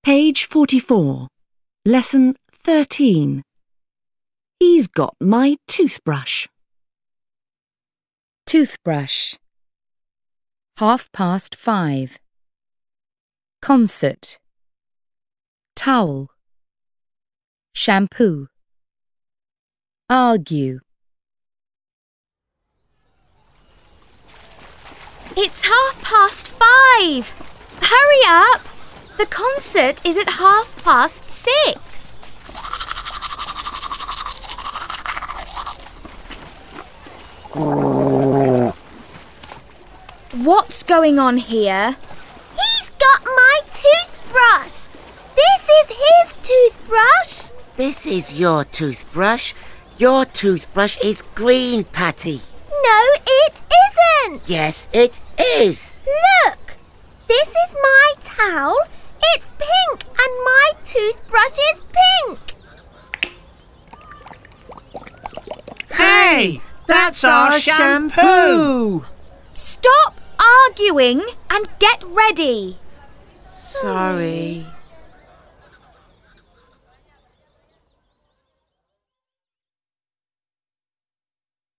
Page 44. Lesson 13. He's got my toothbrush. Toothbrush. 5:30. Concert. Towel. Shampoo. Argue. It's 5:30. Hurry up! The concert is at 6:30. What's going on here? He's got my toothbrush. This is his toothbrush. This is your toothbrush. Your toothbrush is green, Patty. No, it isn't. Yes, it is. Look, this is my towel. It's pink and my toothbrush is pink. Hey, that's our shampoo! Stop arguing and get ready. Sorry.